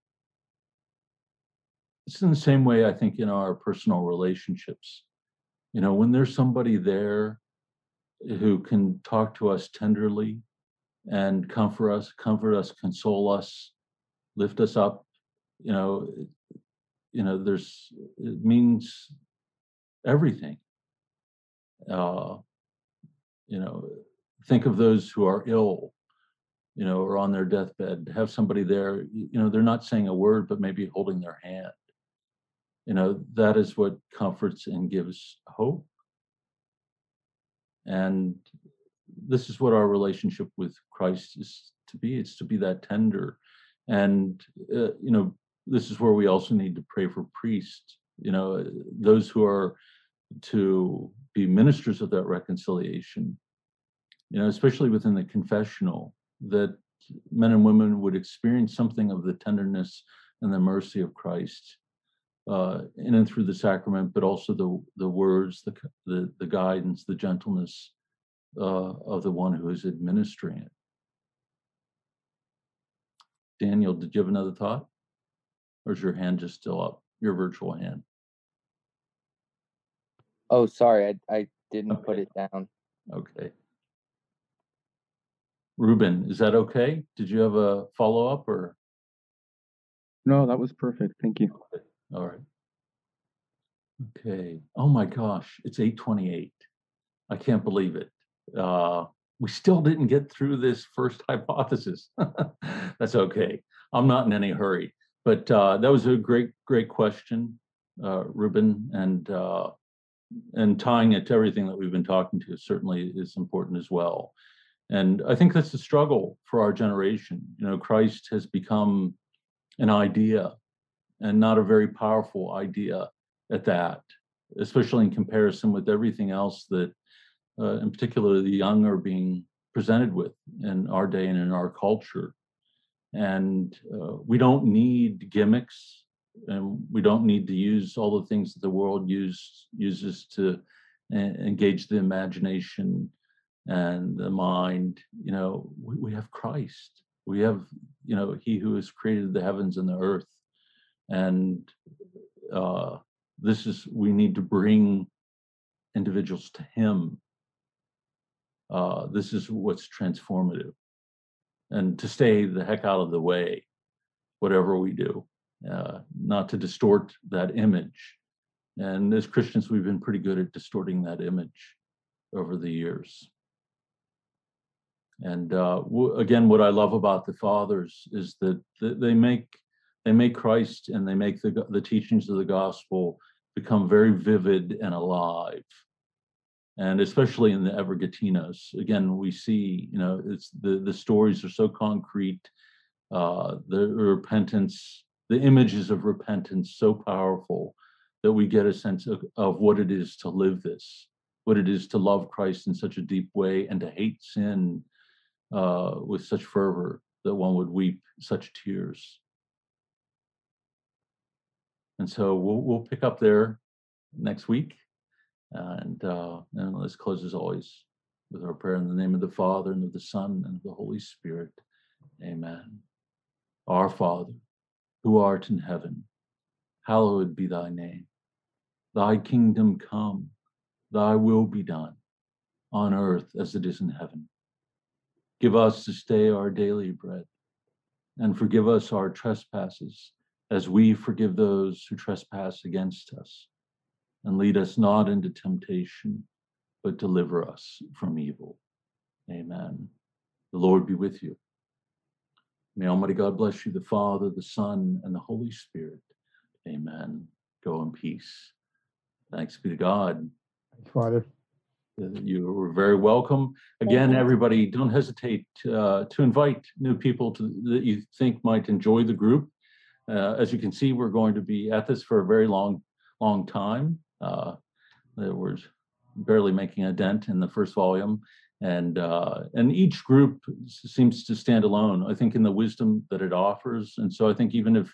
It's in the same way, I think, in our personal relationships. When there's somebody there who can talk to us tenderly and comfort us, console us, lift us up, it means everything. Think of those who are ill, or on their deathbed. Have somebody there, they're not saying a word, but maybe holding their hand. That is what comforts and gives hope. And this is what our relationship with Christ is to be. It's to be that tender. And, this is where we also need to pray for priests, those who are to be ministers of that reconciliation, especially within the confessional, that men and women would experience something of the tenderness and the mercy of Christ in and through the sacrament, but also the words, the guidance, the gentleness of the one who is administering it. Daniel, did you have another thought? Or is your hand just still up, your virtual hand? Oh, sorry, I didn't put it down. Okay. Ruben, is that okay? Did you have a follow-up or? No, that was perfect. Thank you. Okay. All right. Okay. Oh my gosh, it's 8:28. I can't believe it. We still didn't get through this first hypothesis. That's okay. I'm not in any hurry. But that was a great question, Ruben, and tying it to everything that we've been talking to certainly is important as well. And I think that's the struggle for our generation. Christ has become an idea, and not a very powerful idea at that, especially in comparison with everything else that, in particular, the young are being presented with in our day and in our culture. And we don't need gimmicks, and we don't need to use all the things that the world uses to engage the imagination and the mind. We have Christ. We have, He who has created the heavens and the earth. And we need to bring individuals to Him. This is what's transformative. And to stay the heck out of the way, whatever we do, not to distort that image. And as Christians, we've been pretty good at distorting that image over the years. And again, what I love about the fathers is that they make Christ, and they make the teachings of the gospel become very vivid and alive. And especially in the Evergetinos, again, we see, it's the stories are so concrete, the repentance, the images of repentance so powerful that we get a sense of what it is to live this, what it is to love Christ in such a deep way, and to hate sin with such fervor that one would weep such tears. And so we'll pick up there next week. And let's close as always with our prayer in the name of the Father, and of the Son, and of the Holy Spirit. Amen. Our Father, who art in heaven, hallowed be thy name. Thy kingdom come, thy will be done, on earth as it is in heaven. Give us this day our daily bread, and forgive us our trespasses, as we forgive those who trespass against us. And lead us not into temptation, but deliver us from evil. Amen. The Lord be with you. May Almighty God bless you, the Father, the Son, and the Holy Spirit. Amen. Go in peace. Thanks be to God. Thanks, Father. You were very welcome. Again, everybody, don't hesitate to invite new people that you think might enjoy the group. As you can see, we're going to be at this for a very long time. We're barely making a dent in the first volume, and each group seems to stand alone, I think, in the wisdom that it offers. And so I think even if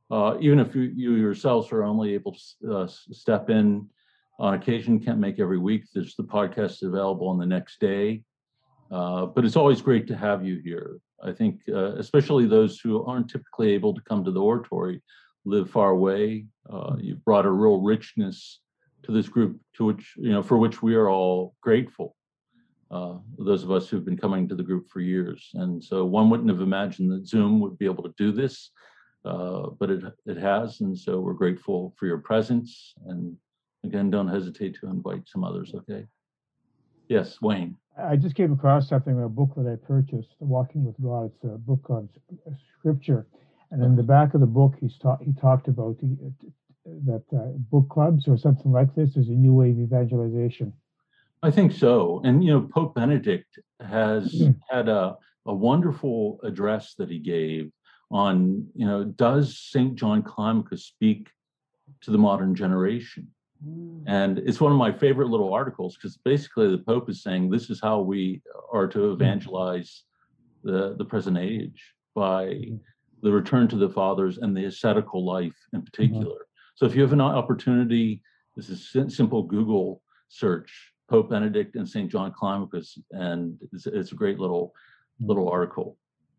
you yourselves are only able to step in on occasion, can't make every week, there's the podcast available on the next day. But it's always great to have you here. I think especially those who aren't typically able to come to the oratory, live far away. You've brought a real richness to this group, for which we are all grateful. Those of us who've been coming to the group for years. And so one wouldn't have imagined that Zoom would be able to do this, but it has. And so we're grateful for your presence. And again, don't hesitate to invite some others, okay? Yes, Wayne. I just came across something in a book that I purchased, Walking with God. It's a book on scripture. And in the back of the book, he talked about that book clubs or something like this is a new way of evangelization. I think so. And, Pope Benedict has had a wonderful address that he gave on, does St. John Climacus speak to the modern generation? And it's one of my favorite little articles, because basically the Pope is saying this is how we are to evangelize the present age, by the return to the fathers and the ascetical life in particular. So if you have an opportunity, this is a simple Google search, Pope Benedict and St. John Climacus, and it's a great little article.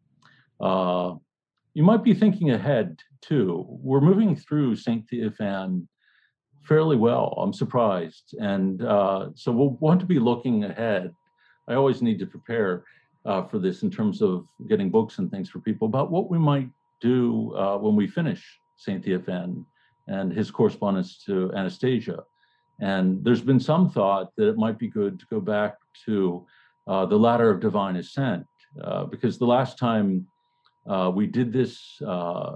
You might be thinking ahead too. We're moving through St. Theophan fairly well. I'm surprised. And so we'll want to be looking ahead. I always need to prepare for this in terms of getting books and things for people about what we might do when we finish St. Theophan and his correspondence to Anastasia. And there's been some thought that it might be good to go back to the Ladder of Divine Ascent, because the last time we did this, I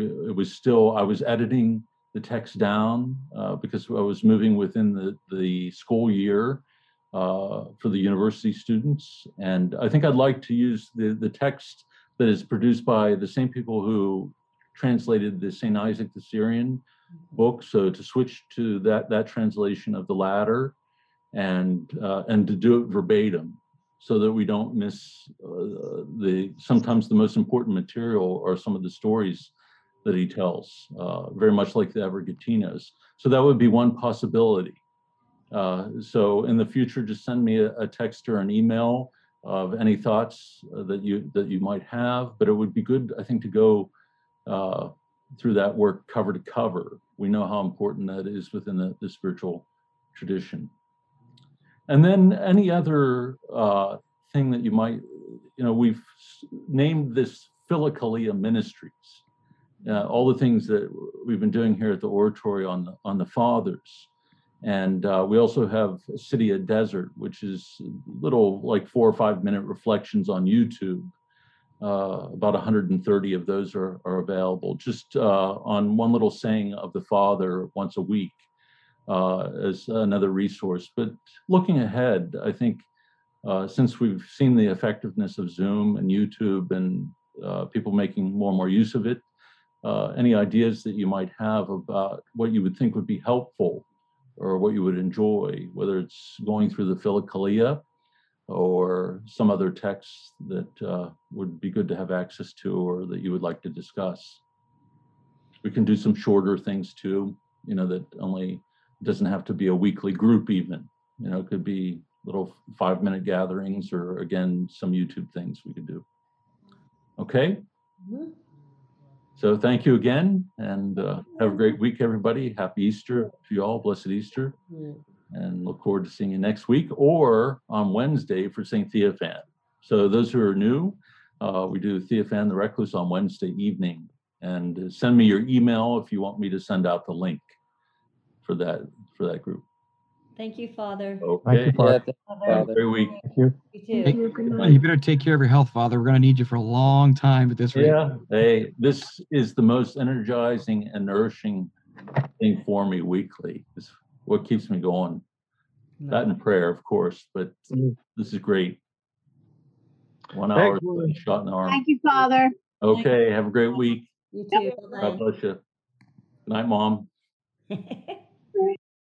was editing the text down because I was moving within the school year for the university students. And I think I'd like to use the text that is produced by the same people who translated the St. Isaac the Syrian book. So to switch to that translation of the Ladder, and to do it verbatim, so that we don't miss sometimes the most important material or some of the stories that he tells, very much like the Evergetinos. So that would be one possibility. So in the future, just send me a text or an email of any thoughts that you might have. But it would be good, I think, to go through that work cover to cover. We know how important that is within the spiritual tradition. And then any other thing that you might, we've named this Philokalia Ministries. All the things that we've been doing here at the oratory on the fathers. And we also have Cydia Desert, which is little like 4 or 5 minute reflections on YouTube. About 130 of those are available just on one little saying of the Father once a week as another resource. But looking ahead, I think since we've seen the effectiveness of Zoom and YouTube and people making more and more use of it, any ideas that you might have about what you would think would be helpful or what you would enjoy, whether it's going through the Philokalia or some other text that would be good to have access to or that you would like to discuss. We can do some shorter things too, that only doesn't have to be a weekly group even. It could be little 5-minute gatherings, or again, some YouTube things we could do. Okay. So thank you again, and have a great week, everybody. Happy Easter to you all. Blessed Easter. And look forward to seeing you next week or on Wednesday for St. Theophan. So those who are new, we do Theophan the Recluse on Wednesday evening. And send me your email if you want me to send out the link for that group. Thank you, Father. Okay. Thank you, Father. Have a great week. Thank you. You too. Hey, you better take care of your health, Father. We're going to need you for a long time at this rate. Yeah. Hey, this is the most energizing and nourishing thing for me weekly. It's what keeps me going. That and prayer, of course, but this is great. 1 hour shot in the arm. Thank you, Father. Okay. Have a great week. You too. God bless you. Good night, Mom. Bye-bye.